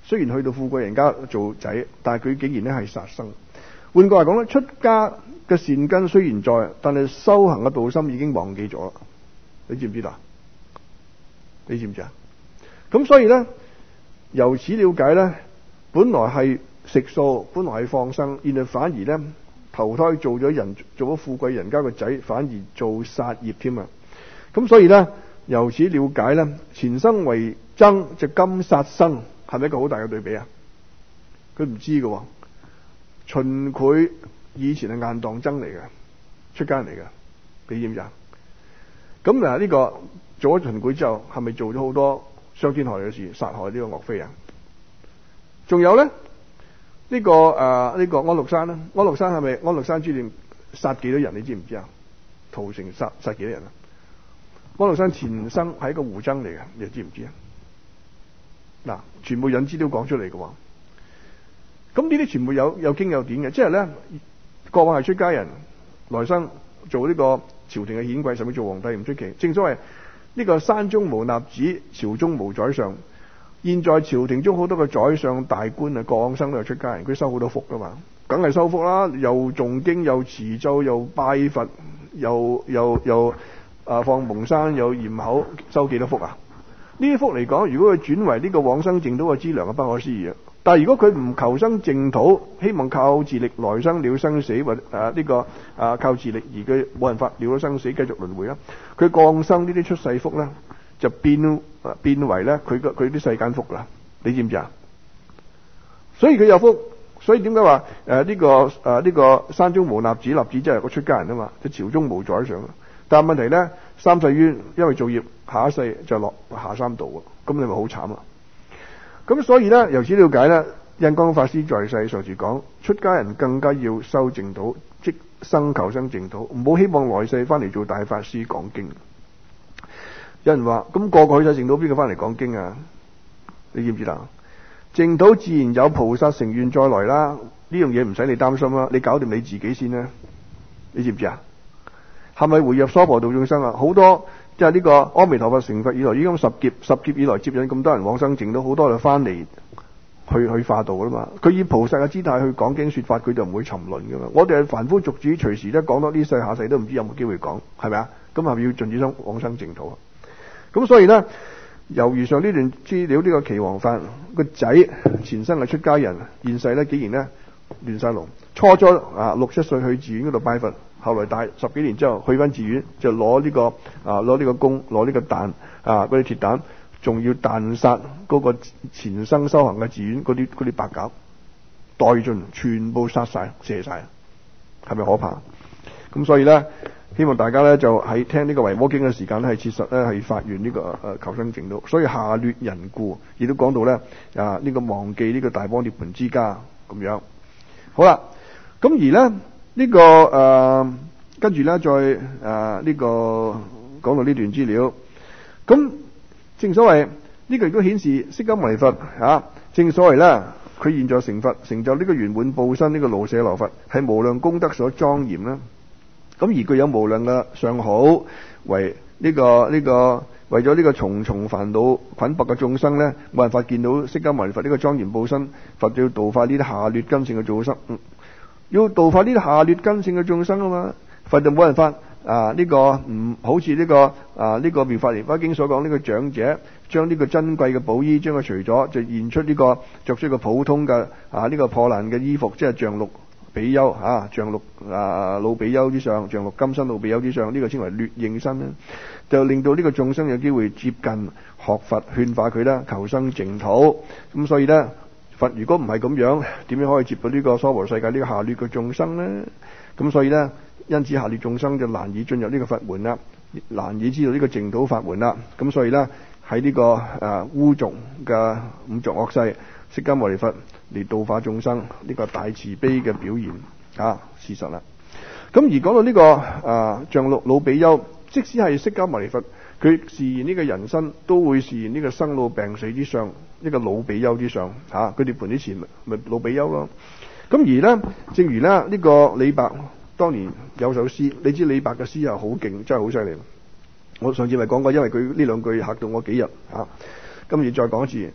雖然去到富貴人家做仔，但係佢竟然咧係殺生。換句話講咧，出家嘅善根雖然在，但係修行嘅道心已經忘記咗啦。你知唔知道？你知唔知啊？咁所以咧，由此了解咧，本來係食素，本來係放生，現在反而咧投胎做咗人，做咗富貴人家個仔，反而做殺業添啊！咁所以咧，由此了解咧，前生為僧就今殺生，係咪一個好大嘅對比啊？佢唔知嘅，秦檜以前係硬當僧嚟嘅，出家人嚟嘅，你知唔知啊？咁嗱，呢個做咗秦檜之後，係咪做咗好多傷天害理嘅事，殺害呢個岳飛啊？仲有咧，呢、這個誒呢、呃這個安祿山咧，安祿山係咪安祿山之亂殺幾多人？你知唔知啊？屠城殺殺幾多人啊？安祿山前生係一個胡僧嚟嘅，你知唔知啊？嗱，全部引資料講出嚟嘅喎。咁呢啲全部有有經有典嘅，即係咧，過往係出家人，來生做呢個朝廷嘅顯貴，甚至做皇帝唔出奇。正所謂呢個山中無納子，朝中無宰相。現在朝廷中好多個宰相大官啊，降生都係出家人，佢收好多福噶嘛，梗係收福啦，又誦經，又持咒，又拜佛，又又又啊放蒙山，又驗口，收幾多福啊？呢啲福嚟講，如果佢轉為呢個往生淨土嘅資糧，係不可思議啊！但係如果佢唔求生淨土，希望靠自力來生了生死，或誒呢個啊靠自力而佢冇辦法了咗生死，繼續輪迴啦，佢降生呢啲出世福咧，就變變為咧佢個佢啲世間福啦。你知唔知啊？所以佢有福，所以點解話誒呢個誒呢、呃這個山中無納子，納子即係個出家人啊嘛，即朝中無宰相。但係問題咧，三世冤因為造業，下一世就落下三道啊！咁你咪好慘啊！咁所以咧，由此了解咧，印光法師在世常時講，出家人更加要修淨土，即生求生淨土，唔好希望來世翻嚟做大法師講經。有人話：咁、那個個去晒淨土，邊個翻嚟講經啊？你知唔知啦？淨土自然有菩薩成願再來啦，呢樣嘢唔使你擔心啦，你搞掂你自己先啦。你知唔知啊？係咪回入娑婆度眾生啊？好多即係呢個阿彌陀佛成佛以來，已經十劫十劫以來接引咁多人往生淨土，好多就翻嚟去去化道噶啦嘛。佢以菩薩嘅姿態去講經說法，佢就唔會沉淪噶嘛。我哋係凡夫俗子，隨時咧講多呢世下世都唔知有冇機會講，係咪啊？咁係咪要盡此生往生淨土啊？咁所以咧，由於上呢段資料，呢、這個岐黃法個仔前生係出家人，現世咧竟然咧亂晒龍，初初啊六七歲去寺院嗰度拜佛。後來大十幾年之後去翻寺院，就攞呢、這個啊攞呢個弓，攞呢個彈啊嗰啲鐵彈，仲要彈殺嗰個前生修行嘅寺院嗰啲嗰啲白鴿，殆盡全部殺晒射晒，係咪可怕？咁所以咧，希望大家咧就喺聽呢個維摩經嘅時間咧，係切實咧係發願呢、這個誒、呃、求生淨土。所以下劣人故，亦都講到咧啊呢、這個忘記呢個大般涅槃之家咁樣。好啦，咁而咧。呢、這個誒、呃，跟住咧再誒呢、呃這個講到呢段資料，咁正所謂呢、這個亦都顯示釋迦牟尼佛啊，正所謂咧，佢現在成佛，成就呢個圓滿報身呢個盧舍羅佛，係無量功德所莊嚴啦。咁而具有無量嘅相好，為呢、這個呢、這個為咗呢個重重煩惱捆縛嘅眾生咧，冇辦法見到釋迦牟尼佛呢個莊嚴報身，佛就要度化呢啲下劣根性嘅眾生。嗯要度化呢啲下劣根性嘅眾生啊嘛，佛就冇辦法啊呢、這個唔好似呢、這個啊呢、這個妙法蓮華經所講呢個長者將呢個珍貴嘅寶衣將佢除咗，就現出呢、這個着出一個普通嘅啊呢、這個破爛嘅衣服，即係像綠比丘啊像綠啊老比丘之上，像綠金身老比丘之上，呢、這個稱為劣應身啦，就令到呢個眾生有機會接近學佛勸化佢啦，求生淨土。咁所以咧。佛如果唔係咁樣，點樣可以接到呢個娑婆世界呢、這個下劣嘅眾生呢？咁所以呢，因此下劣眾生就難以進入呢個佛門啦，難以知道呢個淨土法門啦。咁所以呢，喺呢、這個誒、呃、污濁嘅五濁惡世，釋迦牟尼佛嚟度化眾生，呢、這個大慈悲嘅表現啊，事實啦。咁而講到呢、這個誒像綠老比丘，即使係釋迦牟尼佛，佢示現呢個人身，都會示現呢個生老病死之上。呢個老比丘之上嚇，佢哋盤啲錢咪老比丘咯。咁而咧，正如咧呢、這個李白當年有首詩，你知李白嘅詩係好勁，真係好犀利。我上次咪講過，因為佢呢兩句嚇到我幾日嚇。今次再講一次，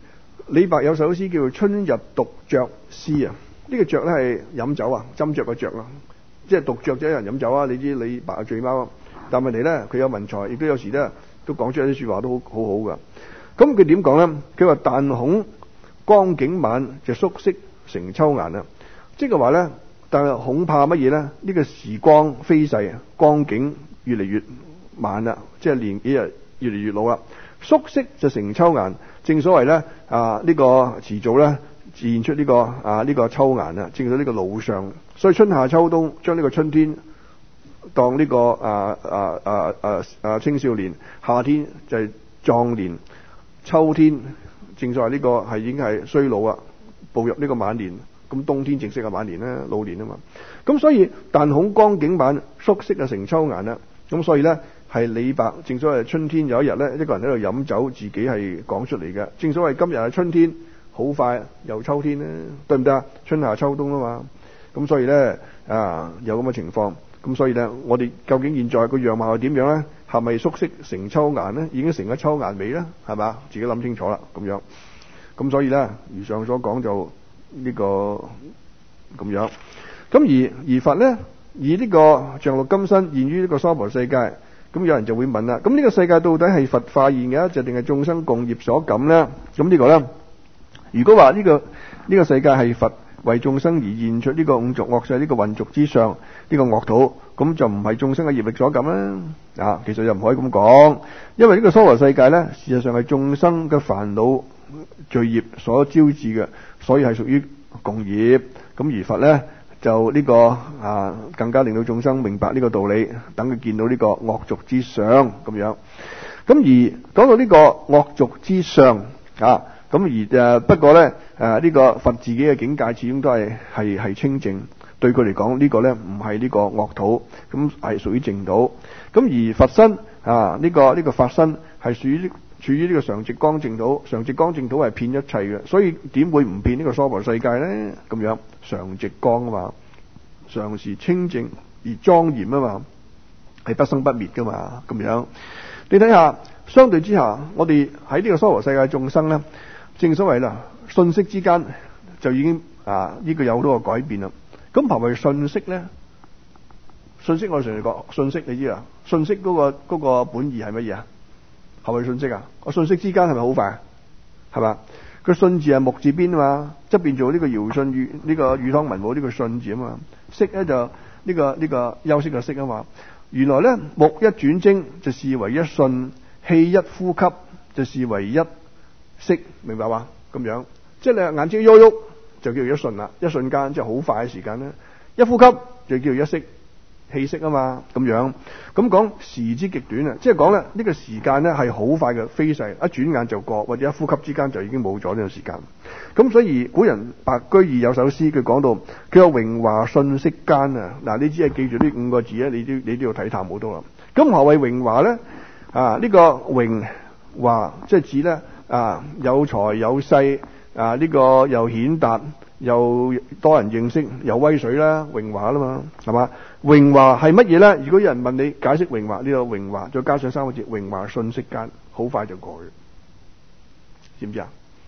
李白有首詩叫做《春日獨酌詩》啊，呢、這個酌咧係飲酒啊，斟酌個酌啊，即係獨酌就有人飲酒啊。你知李白係醉貓，但問題咧佢有文才，亦都有時咧都講出一啲說話都好好好噶。咁佢點講咧？佢話但恐光景晚，就宿昔成秋顏啊。即係話咧，但係恐怕乜嘢咧？呢、這個時光飛逝，光景越嚟越晚啦，即係年紀啊越嚟越老啦。宿昔就成秋顏，正所謂咧啊呢、這個遲早咧自現出呢、這個啊呢、這個秋顏啊，正到呢個老相。所以春夏秋冬將呢個春天當呢、這個啊啊啊啊啊青少年，夏天就係壯年，秋天正所謂呢個係已經係衰老啊，步入呢個晚年。咁冬天正式係晚年啦，老年啊嘛。咁所以但恐光景晚，宿昔啊成秋顏啦。咁所以咧係李白正所謂春天有一日咧，一個人喺度飲酒，自己係講出嚟嘅。正所謂今日係春天，好快又秋天啦，對唔對啊？春夏秋冬啊嘛。咁所以咧啊有咁嘅情況。咁所以咧，我哋究竟現在個樣貌係點樣咧？係咪宿昔成秋顏咧？已經成咗秋顏未咧？係嘛？自己諗清楚啦。咁樣。咁所以咧，如上所講就。呢、這個咁樣，咁而而佛咧以呢個象六金身現於呢個娑婆世界，咁有人就會問啦，咁呢個世界到底係佛化現嘅，就定係眾生共業所感咧？咁呢個咧，如果話呢、這個呢、這個世界係佛為眾生而現出呢個五濁惡世呢個混濁之上呢、這個惡土，咁就唔係眾生嘅業力所感啦。啊，其實又唔可以咁講，因為呢個娑婆世界咧，事實上係眾生嘅煩惱罪業所招致嘅，所以係屬於共業。咁而佛咧就呢、這個啊更加令到眾生明白呢個道理，等佢見到呢個惡俗之相咁樣。咁而講到呢個惡俗之相啊，咁而誒不過咧誒呢個佛自己嘅境界始終都係係係清淨，對佢嚟講呢個咧唔係呢個惡土，咁係屬於淨土。咁而佛身啊呢、這個呢、這個法身係屬於處於呢個常寂光淨土，常寂光淨土係遍一切嘅，所以點會唔遍呢個娑婆世界咧？咁樣常寂光啊嘛，常時清淨而莊嚴啊嘛，係不生不滅噶嘛，咁樣你睇下，相對之下，我哋喺呢個娑婆世界眾生咧，正所謂啦，瞬息之間就已經啊呢、這個有好多個改變啦。咁何謂瞬息咧？瞬息我哋成日講瞬息，你知啊？瞬息嗰個嗰個本意係乜嘢啊？係咪瞬息啊？個瞬息之間係咪好快啊？係嘛？個瞬字係木字邊啊嘛，側邊做呢個堯舜禹呢個禹湯文武呢個瞬字啊嘛。息咧就呢、這個呢、這個休息嘅息啊嘛。原來咧木一轉精就視為一瞬，氣一呼吸就視為一息，明白嘛？咁樣即係你眼睛喐喐就叫做一瞬啦，一瞬間即係好快嘅時間咧。一呼吸就叫做一息。氣息啊嘛，咁樣咁講時之極短啊，即係講咧呢個時間咧係好快嘅飛逝，一轉眼就過，或者一呼吸之間就已經冇咗呢個時間。咁所以古人白居易有首詩，佢講到佢話榮華瞬息間啊，嗱你只係記住呢五個字咧，你都你都要睇淡好多啦。咁何謂榮華咧？啊呢、這個榮華即係指咧啊有財有勢啊呢、這個又顯達又多人認識又威水啦，榮華啦嘛，係嘛？榮華係乜嘢咧？如果有人問你解釋榮華，呢個榮華再加上三個字榮華瞬息間，好快就過去，知唔知啊？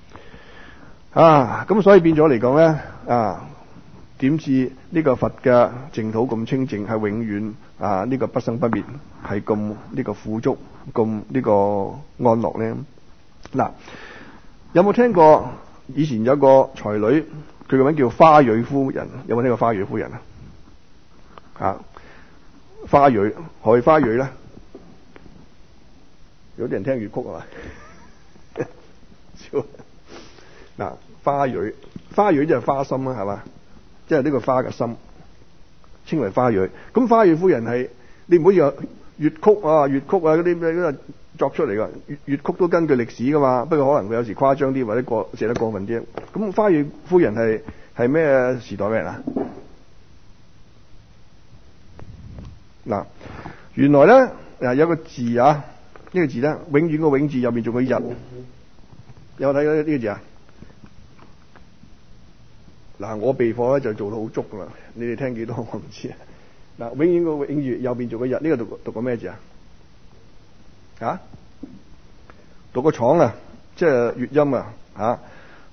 啊咁所以變咗嚟講咧啊，點知呢個佛嘅淨土咁清淨，係永遠啊呢、這個不生不滅，係咁呢個富足，咁呢個安樂咧？嗱、啊，有冇聽過以前有個才女，佢個名叫花蕊夫人，有冇聽過花蕊夫人啊？啊，花蕊，何謂花蕊咧？有啲人聽粵曲係嘛？嗱，花蕊，花蕊就係花心啦，係嘛？即係呢個花嘅心，稱為花蕊。咁花蕊夫人係你唔好以為粵曲啊、粵曲啊嗰啲咩嗰啲作出嚟噶，粵粵曲都根據歷史噶嘛。不過可能佢有時誇張啲，或者過寫得過分啲。咁花蕊夫人係係咩時代嘅人啊？嗱，原來咧啊有個字啊，呢、這個字咧永遠個永字入面仲有個日，有冇睇到呢個字啊？嗱，我備課咧就做到好足噶啦，你哋聽幾多我唔知啊。嗱，永遠個永字右邊做個日，呢、這個讀讀個咩字啊？啊？讀個廠啊，即係粵音啊，吓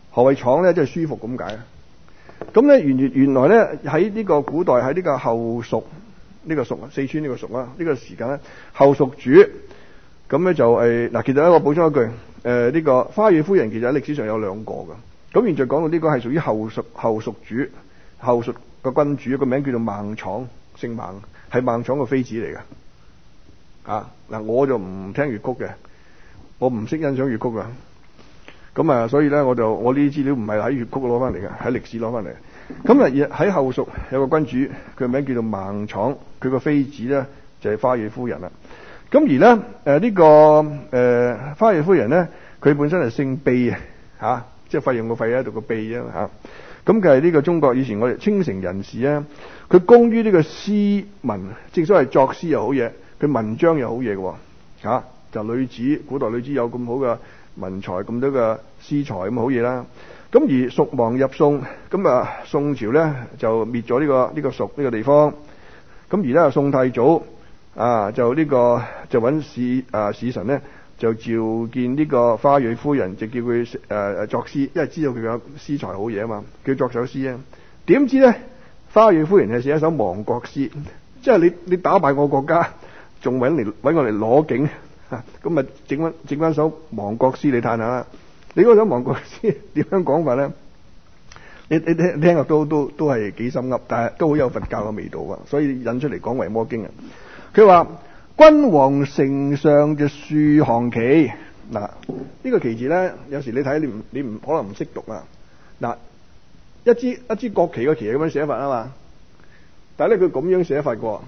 何謂廠咧？即係舒服咁解。咁咧原原來咧喺呢個古代喺呢個後蜀呢、這個蜀四川呢個蜀啦，呢、這個時間咧後蜀主咁咧就誒嗱、呃，其實咧我補充一句誒，呢、呃這個花蕊夫人其實喺歷史上有兩個㗎。咁現在講到呢個係屬於後蜀後蜀主後蜀個君主，個名叫做孟昶，姓孟，係孟昶個妃子嚟㗎。啊嗱，我就唔聽粵曲嘅，我唔識欣賞粵曲㗎。咁啊，所以咧我就我呢啲資料唔係喺粵曲攞翻嚟嘅，喺歷史攞翻嚟。咁啊喺後蜀有個君主，佢個名叫做孟昶，佢個妃子咧就係、是、花蕊夫人啦。咁而咧誒呢、呃這個誒、呃、花蕊夫人咧，佢本身係姓費啊，嚇，即係費用個費喺度個費啊嚇。咁佢係呢個中國以前我哋清城人士啊，佢工於呢個詩文，正所謂作詩又好嘢，佢文章又好嘢嘅喎，就女子古代女子有咁好嘅文才，咁多嘅詩才咁好嘢啦。咁而蜀亡入宋，咁啊宋朝咧就滅咗呢個呢、這個蜀呢個地方。咁而咧宋太祖啊就呢、這個就揾使啊使臣咧就召見呢個花蕊夫人，就叫佢誒誒作詩，因為知道佢有詩才好嘢啊嘛，叫作首詩啊。點知咧花蕊夫人係寫一首亡國詩，即係你你打敗我國家，仲揾嚟揾我嚟攞景。咁啊，整翻整翻首亡國詩你嘆下啦。你嗰首亡國詩點樣講法咧？你你聽聽落都都都係幾心噏，但係都好有佛教嘅味道啊。所以引出嚟講維摩經啊。佢話君王城上就豎行旗。嗱，呢、這個旗字咧，有時你睇你唔你唔可能唔識讀啊。嗱，一支一支國旗嘅旗係咁樣寫法啊嘛，但係咧佢咁樣寫法過，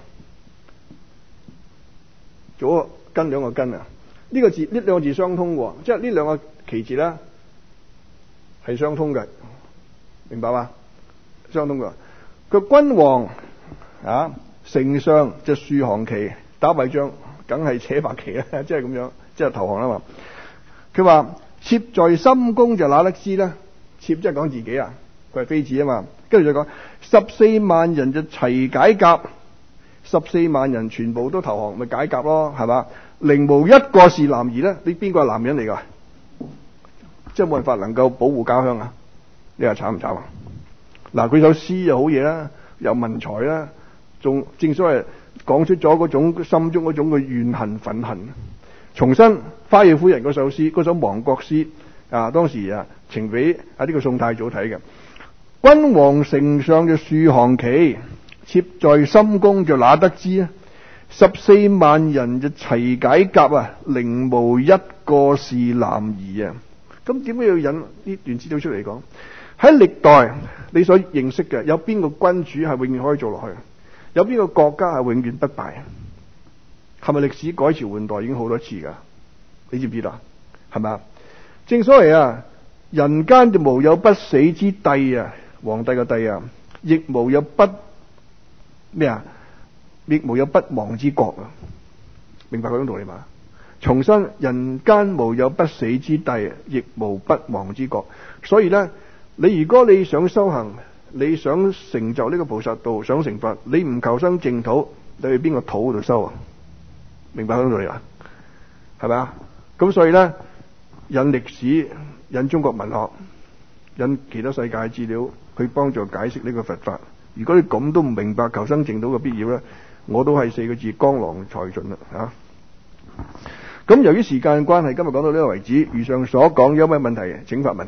左跟兩個跟啊，呢、這個字呢兩個字相通喎，即係呢兩個旗字咧係相通嘅，明白嘛？相通嘅。佢君王啊，城上就豎行旗，打敗仗梗係扯白旗啦，即係咁樣，即係投降啦嘛。佢話妾在深宮就哪得知咧？妾即係講自己啊，佢係妃子啊嘛。跟住就講十四萬人就齊解甲。十四萬人全部都投降，咪解甲咯，係嘛？寧無一個是男兒咧，你邊個係男人嚟噶？即係冇辦法能夠保護家鄉啊！你話慘唔慘啊？嗱，佢首詩又好嘢啦，有文才啦，仲正所謂講出咗嗰種心中嗰種嘅怨恨憤恨。重申花蕊夫人嗰首詩，嗰首亡國詩啊，當時啊呈俾啊呢個宋太祖睇嘅。君王城上就豎行旗，妾在深宮就哪得知啊！十四萬人就齊解甲啊，寧無一個是男兒啊！咁點解要引呢段資料出嚟講？喺歷代你所認識嘅，有邊個君主係永遠可以做落去？有邊個國家係永遠不敗？係咪歷史改朝換代已經好多次噶？你知唔知道？係咪啊？正所謂啊，人間就無有不死之帝啊，皇帝嘅帝啊，亦無有不咩啊？亦無有不亡之國啊！明白嗰種道理嘛？重申人間無有不死之帝，亦無不亡之國。所以咧，你如果你想修行，你想成就呢個菩薩道，想成佛，你唔求生淨土，你去邊個土度修啊？明白嗰種道理嘛？係咪啊？咁所以咧，引歷史、引中國文學、引其他世界資料，去幫助解釋呢個佛法。如果你咁都唔明白求生淨土嘅必要咧，我都係四個字：江郎才盡啦嚇。咁由於時間關係，今日講到呢個為止。如上所講，有咩問題請發問。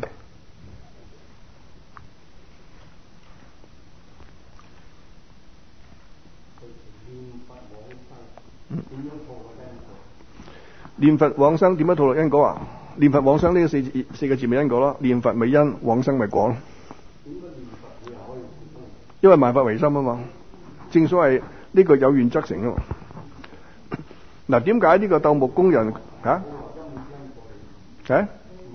念佛往生點樣套落因果啊？念佛往生呢個四字四個字咪因果咯，念佛咪因，往生咪果。因為萬法唯心啊嘛，正所謂呢個有願則成啊嘛。嗱，點解呢個鬥木工人嚇？誒？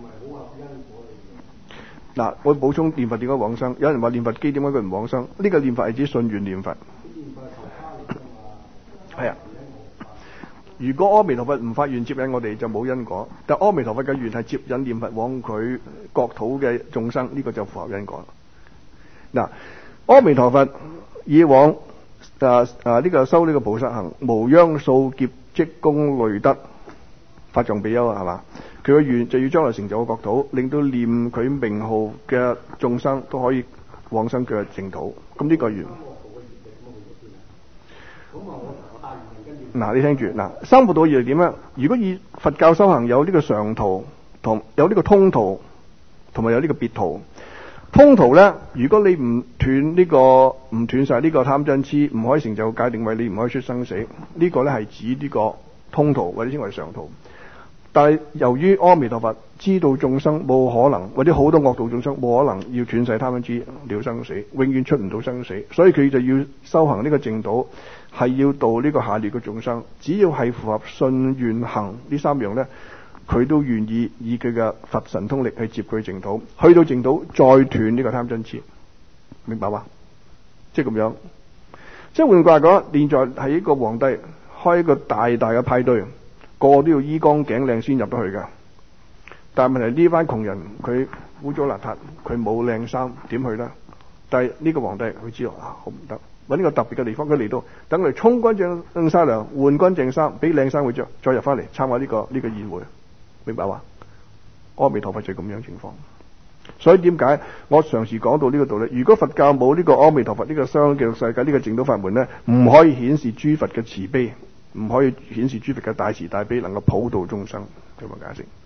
嗱，我補充念佛點解往生？有人話念佛機點解佢唔往生？呢個念佛係指信願念佛。係啊。如果阿彌陀佛唔發願接引我哋，就冇因果。但阿彌陀佛嘅願係接引念佛往佢國土嘅眾生，呢個就符合因果。嗱，阿彌陀佛以往啊啊呢個修呢個菩薩行，無央數劫積功累德，法藏比丘啊，係嘛？佢佢嘅願就要將來成就嘅國土，令到念佢名號嘅眾生都可以往生佢嘅淨土。咁呢個願。嗱，你聽住嗱，三步道義係點咧？如果以佛教修行有呢個上途同有呢個通途，同埋有呢個別途。通途咧，如果你唔斷呢個唔斷晒呢個貪嗔痴，唔可以成就界定位，你唔可以出生死。呢、這個咧係指呢個通途或者稱為上途。但係由於阿彌陀佛知道眾生冇可能，或者好多惡道眾生冇可能要斷晒貪嗔痴了生死，永遠出唔到生死，所以佢就要修行呢個淨土，係要度呢個下劣嘅眾生。只要係符合信願行呢三樣咧，佢都願意以佢嘅佛神通力去接佢淨土，去到淨土再斷呢個貪嗔痴，明白嘛？即係咁樣。即係換句話講，現在係一個皇帝開一個大大嘅派對，個個都要衣光頸靚先入得去㗎。但係問題呢班窮人佢污糟邋遢，佢冇靚衫點去呢？但係呢個皇帝佢知道啊，好唔得，揾呢個特別嘅地方，佢嚟到等佢沖乾淨晒涼，換乾淨衫，俾靚衫佢着，再入翻嚟參加呢個呢個宴會。明白話？阿彌陀佛就係咁樣情況。所以點解我嘗試講到呢個道理？如果佛教冇呢個阿彌陀佛呢個雙極樂世界呢個淨土法門呢，唔可以顯示諸佛嘅慈悲，唔可以顯示諸佛嘅大慈大悲能夠普度眾生。咁樣解釋。